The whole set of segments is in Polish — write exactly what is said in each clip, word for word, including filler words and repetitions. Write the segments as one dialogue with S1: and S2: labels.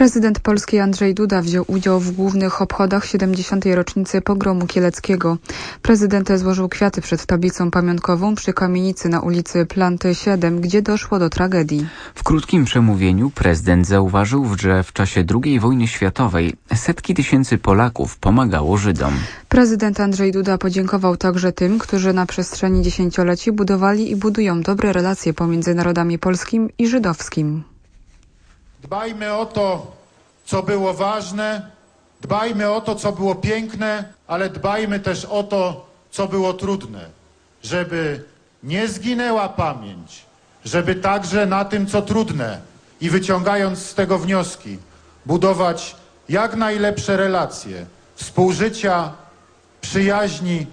S1: Prezydent Polski Andrzej Duda wziął udział w głównych obchodach siedemdziesiątej rocznicy pogromu kieleckiego. Prezydent złożył kwiaty przed tablicą pamiątkową przy kamienicy na ulicy Planty siedem, gdzie doszło do tragedii.
S2: W krótkim przemówieniu prezydent zauważył, że w czasie drugiej wojny światowej setki tysięcy Polaków pomagało Żydom.
S1: Prezydent Andrzej Duda podziękował także tym, którzy na przestrzeni dziesięcioleci budowali i budują dobre relacje pomiędzy narodami polskim i żydowskim.
S3: Dbajmy o to, co było ważne, dbajmy o to, co było piękne, ale dbajmy też o to, co było trudne, żeby nie zginęła pamięć, żeby także na tym, co trudne i wyciągając z tego wnioski, budować jak najlepsze relacje, współżycia, przyjaźni,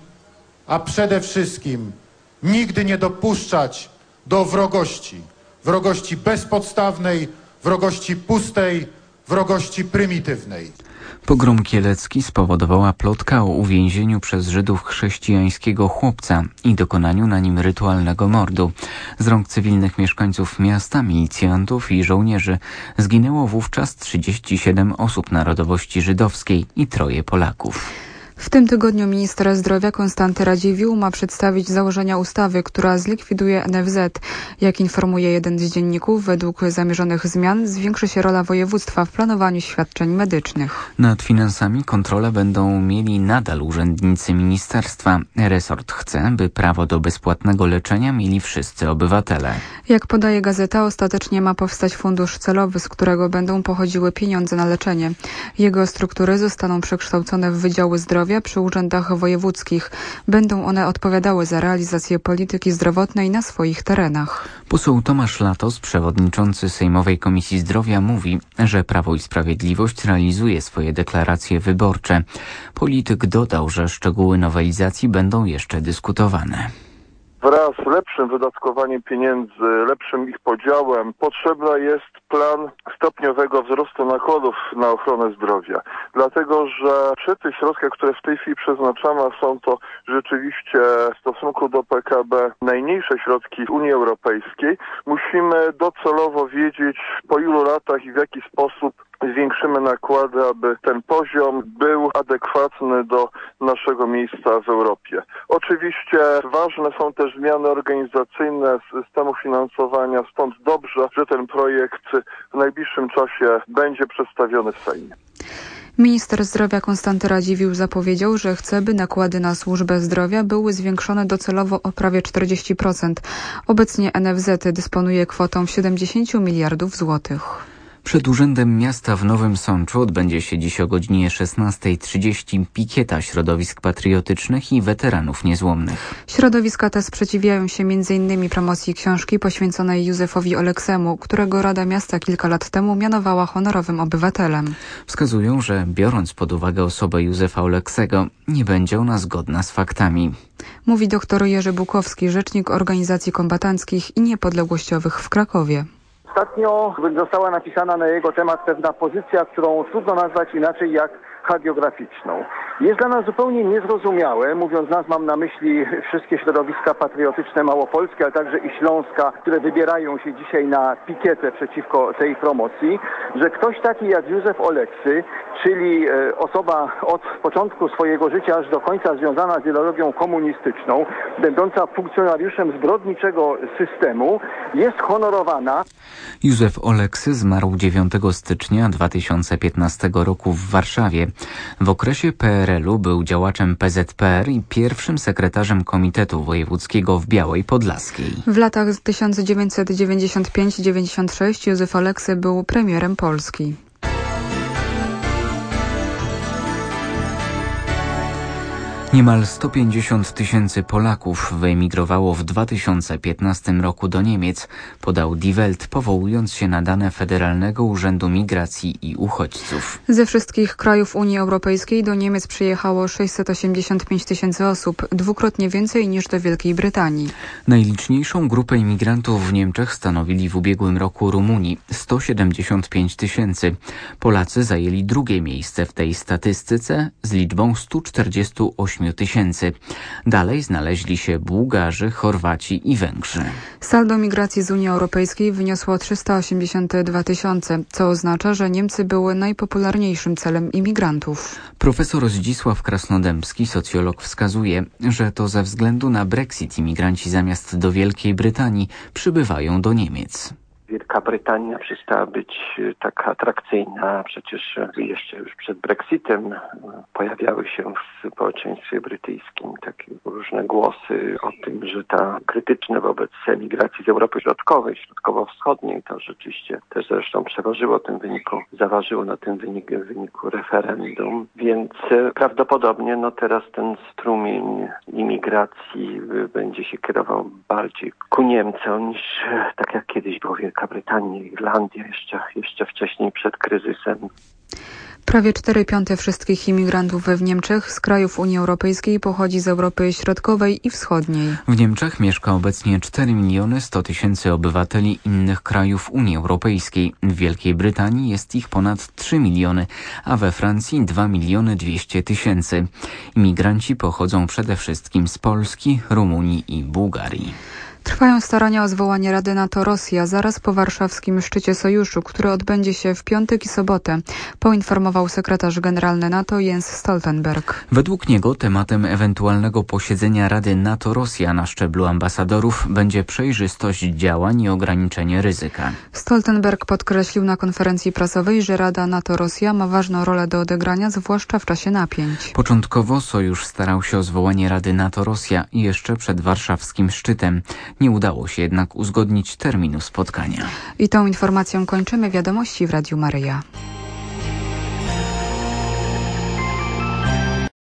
S3: a przede wszystkim nigdy nie dopuszczać do wrogości, wrogości bezpodstawnej, wrogości pustej, wrogości prymitywnej.
S2: Pogrom kielecki spowodowała plotka o uwięzieniu przez Żydów chrześcijańskiego chłopca i dokonaniu na nim rytualnego mordu. Z rąk cywilnych mieszkańców miasta, milicjantów i żołnierzy zginęło wówczas trzydzieści siedem osób narodowości żydowskiej i troje Polaków.
S1: W tym tygodniu minister zdrowia Konstanty Radziwiłł ma przedstawić założenia ustawy, która zlikwiduje N F Z. Jak informuje jeden z dzienników, według zamierzonych zmian zwiększy się rola województwa w planowaniu świadczeń medycznych.
S2: Nad finansami kontrolę będą mieli nadal urzędnicy ministerstwa. Resort chce, by prawo do bezpłatnego leczenia mieli wszyscy obywatele.
S1: Jak podaje gazeta, ostatecznie ma powstać fundusz celowy, z którego będą pochodziły pieniądze na leczenie. Jego struktury zostaną przekształcone w wydziały zdrowia przy urzędach wojewódzkich. Będą one odpowiadały za realizację polityki zdrowotnej na swoich terenach.
S2: Poseł Tomasz Latos, przewodniczący Sejmowej Komisji Zdrowia, mówi, że Prawo i Sprawiedliwość realizuje swoje deklaracje wyborcze. Polityk dodał, że szczegóły nowelizacji będą jeszcze dyskutowane.
S4: Wraz z lepszym wydatkowaniem pieniędzy, lepszym ich podziałem, potrzebny jest plan stopniowego wzrostu nakładów na ochronę zdrowia. Dlatego, że przy tych środkach, które w tej chwili przeznaczamy, są to rzeczywiście w stosunku do P K B najmniejsze środki Unii Europejskiej, musimy docelowo wiedzieć, po ilu latach i w jaki sposób zwiększymy nakłady, aby ten poziom był adekwatny do naszego miejsca w Europie. Oczywiście ważne są też zmiany organizacyjne systemu finansowania, stąd dobrze, że ten projekt w najbliższym czasie będzie przedstawiony w Sejmie.
S1: Minister zdrowia Konstanty Radziwiłł zapowiedział, że chce, by nakłady na służbę zdrowia były zwiększone docelowo o prawie czterdzieści procent. Obecnie N F Z dysponuje kwotą siedemdziesiąt miliardów złotych.
S2: Przed Urzędem Miasta w Nowym Sączu odbędzie się dziś o godzinie szesnasta trzydzieści pikieta środowisk patriotycznych i weteranów niezłomnych.
S1: Środowiska te sprzeciwiają się między innymi promocji książki poświęconej Józefowi Oleksemu, którego Rada Miasta kilka lat temu mianowała honorowym obywatelem.
S2: Wskazują, że biorąc pod uwagę osobę Józefa Oleksego, nie będzie ona zgodna z faktami.
S1: Mówi dr Jerzy Bukowski, rzecznik organizacji kombatanckich i niepodległościowych w Krakowie.
S5: Ostatnio została napisana na jego temat pewna pozycja, którą trudno nazwać inaczej jak hagiograficzną. Jest dla nas zupełnie niezrozumiałe, mówiąc nas, mam na myśli wszystkie środowiska patriotyczne małopolskie, ale także i Śląska, które wybierają się dzisiaj na pikietę przeciwko tej promocji, że ktoś taki jak Józef Oleksy, czyli osoba od początku swojego życia aż do końca związana z ideologią komunistyczną, będąca funkcjonariuszem zbrodniczego systemu, jest honorowana.
S2: Józef Oleksy zmarł dziewiątego stycznia dwa tysiące piętnastego roku w Warszawie. W okresie P R L u był działaczem P Z P R i pierwszym sekretarzem Komitetu Wojewódzkiego w Białej Podlaskiej.
S1: W latach tysiąc dziewięćset dziewięćdziesiąt pięć do dziewięćdziesiąt sześć Józef Oleksy był premierem Polski.
S2: Niemal sto pięćdziesiąt tysięcy Polaków wyemigrowało w dwa tysiące piętnastym roku do Niemiec, podał Die Welt, powołując się na dane Federalnego Urzędu Migracji i Uchodźców.
S1: Ze wszystkich krajów Unii Europejskiej do Niemiec przyjechało sześćset osiemdziesiąt pięć tysięcy osób, dwukrotnie więcej niż do Wielkiej Brytanii.
S2: Najliczniejszą grupę imigrantów w Niemczech stanowili w ubiegłym roku Rumuni, sto siedemdziesiąt pięć tysięcy. Polacy zajęli drugie miejsce w tej statystyce z liczbą stu czterdziestu ośmiu ośmiu tysięcy. Dalej znaleźli się Bułgarzy, Chorwaci i Węgrzy.
S1: Saldo migracji z Unii Europejskiej wyniosło trzysta osiemdziesiąt dwa tysiące, co oznacza, że Niemcy były najpopularniejszym celem imigrantów.
S2: Profesor Zdzisław Krasnodębski, socjolog, wskazuje, że to ze względu na Brexit imigranci zamiast do Wielkiej Brytanii przybywają do Niemiec.
S6: Wielka Brytania przestała być taka atrakcyjna. Przecież jeszcze już przed Brexitem pojawiały się w społeczeństwie brytyjskim takie różne głosy o tym, że ta krytyczne wobec emigracji z Europy Środkowej, Środkowo-Wschodniej, to rzeczywiście też zresztą przeważyło tym wyniku, zaważyło na tym wyniku, wyniku referendum. Więc prawdopodobnie no teraz ten strumień imigracji będzie się kierował bardziej ku Niemcom niż tak jak kiedyś było Wielka Brytania, Irlandia, jeszcze, jeszcze wcześniej przed kryzysem.
S1: Prawie cztery piąte wszystkich imigrantów w Niemczech z krajów Unii Europejskiej pochodzi z Europy Środkowej i Wschodniej.
S2: W Niemczech mieszka obecnie cztery miliony sto tysięcy obywateli innych krajów Unii Europejskiej. W Wielkiej Brytanii jest ich ponad trzy miliony, a we Francji dwa miliony dwieście tysięcy. Imigranci pochodzą przede wszystkim z Polski, Rumunii i Bułgarii.
S1: Trwają starania o zwołanie Rady NATO-Rosja zaraz po warszawskim szczycie sojuszu, który odbędzie się w piątek i sobotę, poinformował sekretarz generalny NATO Jens Stoltenberg.
S2: Według niego tematem ewentualnego posiedzenia Rady NATO-Rosja na szczeblu ambasadorów będzie przejrzystość działań i ograniczenie ryzyka.
S1: Stoltenberg podkreślił na konferencji prasowej, że Rada NATO-Rosja ma ważną rolę do odegrania, zwłaszcza w czasie napięć.
S2: Początkowo sojusz starał się o zwołanie Rady NATO-Rosja jeszcze przed warszawskim szczytem. Nie udało się jednak uzgodnić terminu spotkania.
S1: I tą informacją kończymy wiadomości w Radiu Maryja.